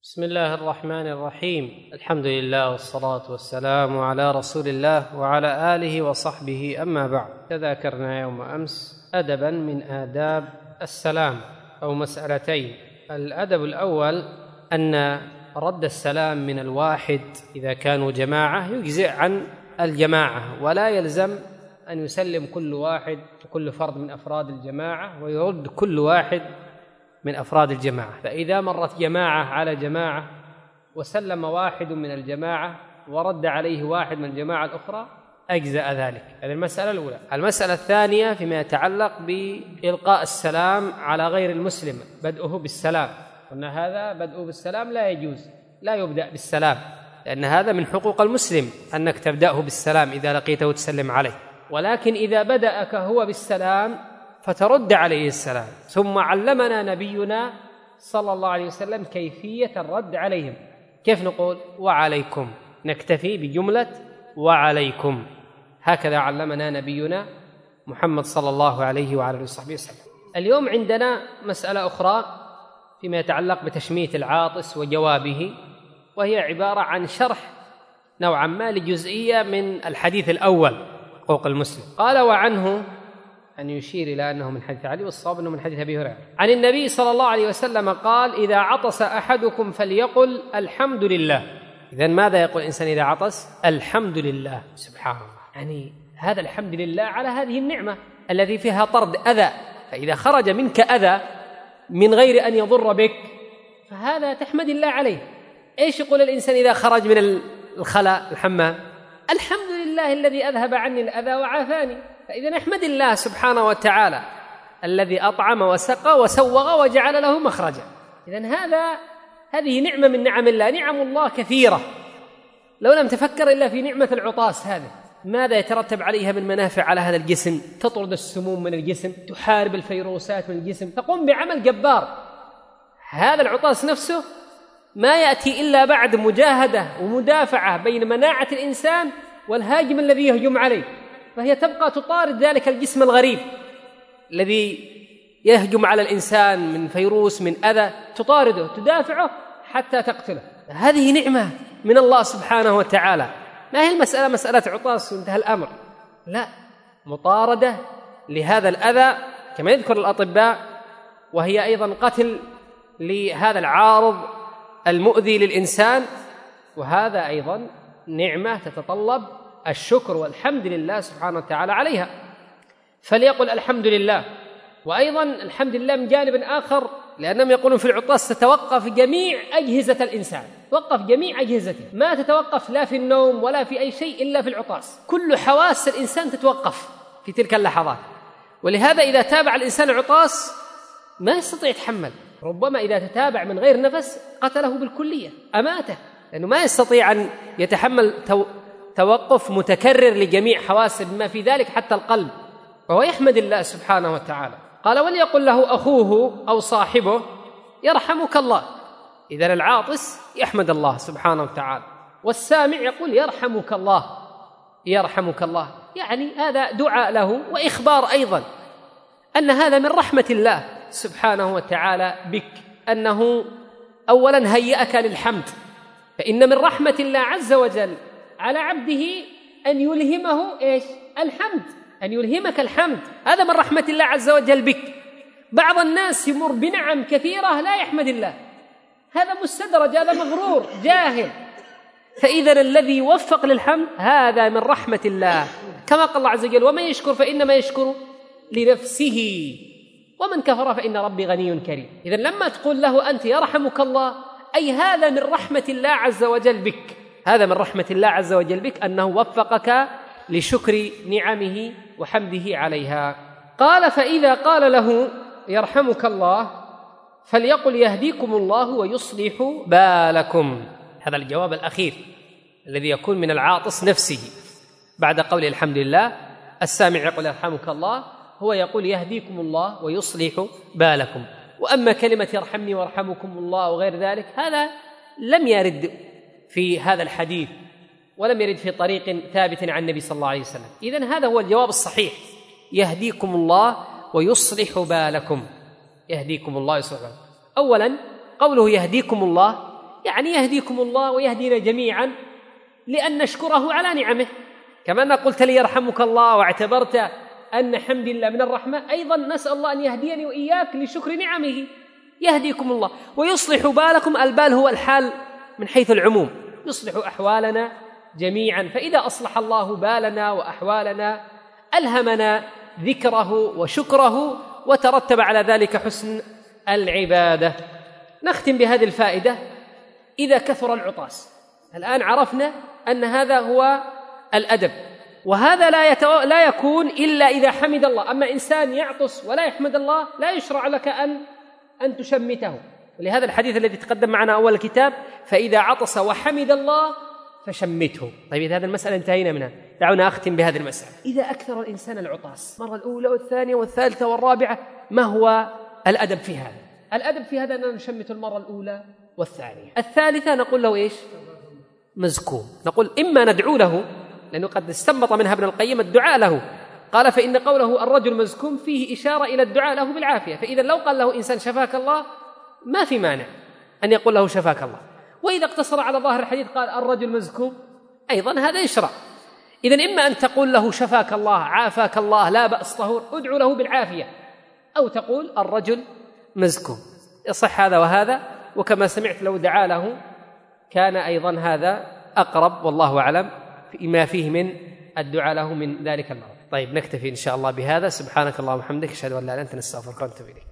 بسم الله الرحمن الرحيم. الحمد لله والصلاة والسلام على رسول الله وعلى آله وصحبه، أما بعد. تذاكرنا يوم أمس أدبا من آداب السلام أو مسألتين. الأدب الأول أن رد السلام من الواحد إذا كانوا جماعة يجزئ عن الجماعة، ولا يلزم أن يسلم كل واحد وكل فرد من أفراد الجماعة ويرد كل واحد من أفراد الجماعة. فإذا مرت جماعة على جماعة وسلم واحد من الجماعة ورد عليه واحد من الجماعة الأخرى أجزأ ذلك. هذه المسألة الأولى. المسألة الثانية فيما يتعلق بإلقاء السلام على غير المسلم، بدءه بالسلام. قلنا هذا بدءه بالسلام لا يجوز، لا يبدأ بالسلام، لأن هذا من حقوق المسلم أنك تبدأه بالسلام إذا لقيته وتسلم عليه. ولكن إذا بدأك هو بالسلام فترد عليه السلام. ثم علمنا نبينا صلى الله عليه وسلم كيفية الرد عليهم. كيف نقول؟ وعليكم، نكتفي بجملة وعليكم، هكذا علمنا نبينا محمد صلى الله عليه وعلى آله وصحبه وسلم. اليوم عندنا مسألة أخرى فيما يتعلق بتشميت العاطس وجوابه، وهي عبارة عن شرح نوعا ما لجزئية من الحديث الأول، حقوق المسلم. قال وعنه، أن يشير إلى أنه من حديث علي، والصواب أنه من حديث أبي هريرة عن النبي صلى الله عليه وسلم قال: إذا عطس أحدكم فليقل الحمد لله. إذن ماذا يقول الإنسان إذا عطس؟ الحمد لله. سبحان الله، يعني هذا الحمد لله على هذه النعمة التي فيها طرد أذى. فإذا خرج منك أذى من غير أن يضر بك فهذا تحمد الله عليه. إيش يقول الإنسان إذا خرج من الخلاء الحمام؟ الحمد لله الذي أذهب عني الأذى وعافاني. فإذا نحمد الله سبحانه وتعالى الذي أطعم وسقى وسوغ وجعل له مخرجا. إذن هذه نعمة من نعم الله. نعم الله كثيرة، لو لم تفكر إلا في نعمة العطاس هذا، ماذا يترتب عليها من منافع على هذا الجسم؟ تطرد السموم من الجسم، تحارب الفيروسات من الجسم، تقوم بعمل جبار. هذا العطاس نفسه ما يأتي إلا بعد مجاهدة ومدافعة بين مناعة الإنسان والهاجم الذي يهجم عليه، فهي تبقى تطارد ذلك الجسم الغريب الذي يهجم على الإنسان من فيروس من أذى، تطارده تدافعه حتى تقتله. هذه نعمة من الله سبحانه وتعالى. ما هي المسألة مسألة عطاس وانتهى الأمر، لا، مطاردة لهذا الأذى كما يذكر الأطباء، وهي أيضا قتل لهذا العارض المؤذي للإنسان، وهذا أيضا نعمة تتطلب الشكر والحمد لله سبحانه وتعالى عليها. فليقل الحمد لله. وأيضا الحمد لله من جانب آخر، لأنهم يقولون في العطاس تتوقف جميع أجهزة الإنسان، توقف جميع أجهزته، ما تتوقف لا في النوم ولا في أي شيء إلا في العطاس. كل حواس الإنسان تتوقف في تلك اللحظات، ولهذا إذا تابع الإنسان العطاس ما يستطيع يتحمل، ربما إذا تتابع من غير نفس قتله بالكلية، أماته، لأنه ما يستطيع أن يتحمل توقف متكرر لجميع حواسه بما في ذلك حتى القلب، وهو يحمد الله سبحانه وتعالى. قال: وليقل له أخوه أو صاحبه يرحمك الله. إذن العاطس يحمد الله سبحانه وتعالى، والسامع يقول يرحمك الله، يرحمك الله، يعني هذا دعاء له وإخبار أيضا أن هذا من رحمة الله سبحانه وتعالى بك، أنه أولا هيأك للحمد، فإن من رحمة الله عز وجل على عبده أن يلهمه إيش؟ الحمد، أن يلهمك الحمد، هذا من رحمة الله عز وجل بك. بعض الناس يمر بنعم كثيرة لا يحمد الله، هذا مستدرج، هذا مغرور جاهل. فإذا الذي يوفق للحمد هذا من رحمة الله، كما قال الله عز وجل: ومن يشكر فإنما يشكر لنفسه ومن كفر فإن ربي غني كريم. إذن لما تقول له أنت يرحمك الله، أي هذا من رحمة الله عز وجل بك، هذا من رحمة الله عز وجل بك أنه وفقك لشكر نعمه وحمده عليها. قال: فإذا قال له يرحمك الله فليقل يهديكم الله ويصلح بالكم. هذا الجواب الأخير الذي يكون من العاطس نفسه بعد قول الحمد لله. السامع يقول يرحمك الله، هو يقول يهديكم الله ويصلح بالكم. وأما كلمة يرحمني ويرحمكم الله وغير ذلك هذا لم يرد في هذا الحديث ولم يرد في طريق ثابت عن النبي صلى الله عليه وسلم. إذن هذا هو الجواب الصحيح، يهديكم الله ويصلح بالكم، يهديكم الله ويصلح بالكم. أولا قوله يهديكم الله يعني يهديكم الله ويهدينا جميعا لأن نشكره على نعمه، كما أن قلت لي يرحمك الله واعتبرت أن حمد الله من الرحمة، أيضا نسأل الله أن يهديني وإياك لشكر نعمه. يهديكم الله ويصلح بالكم، البال هو الحال من حيث العموم، يصلح أحوالنا جميعا. فإذا أصلح الله بالنا وأحوالنا ألهمنا ذكره وشكره، وترتب على ذلك حسن العبادة. نختم بهذه الفائدة: إذا كثر العطاس. الآن عرفنا أن هذا هو الأدب، وهذا لا يكون إلا إذا حمد الله. أما إنسان يعطس ولا يحمد الله لا يشرع لك أن تشمته، ولهذا الحديث الذي تقدم معنا أول الكتاب: فإذا عطس وحمد الله فشمته. طيب إذا هذه المسألة انتهينا منها، دعونا أختم بهذه المسألة. إذا أكثر الإنسان العطاس مرة الأولى والثانية والثالثة والرابعة، ما هو الأدب في هذا؟ الأدب في هذا أننا نشمت المرة الأولى والثانية. الثالثة نقول له إيش؟ مزكوم. نقول إما ندعو له، لأنه قد استنبط منها ابن القيم الدعاء له، قال: فإن قوله الرجل مزكوم فيه إشارة إلى الدعاء له بالعافية. فإذا لو قال له إنسان شفاك الله ما في مانع أن يقول له شفاك الله. وإذا اقتصر على ظاهر الحديث قال الرجل مزكوم، أيضا هذا يشرع. إذن إما أن تقول له شفاك الله، عافاك الله، لا بأس، طهور، ادعو له بالعافية، أو تقول الرجل مزكوم. يصح هذا وهذا، وكما سمعت لو دعا له كان أيضا هذا أقرب، والله أعلم ما فيه من الدعاء له من ذلك المرض. طيب نكتفي إن شاء الله بهذا. سبحانك اللهم وبحمدك، أشهد أن لا إله إلا أنت، نستغفرك ونتوب إليك.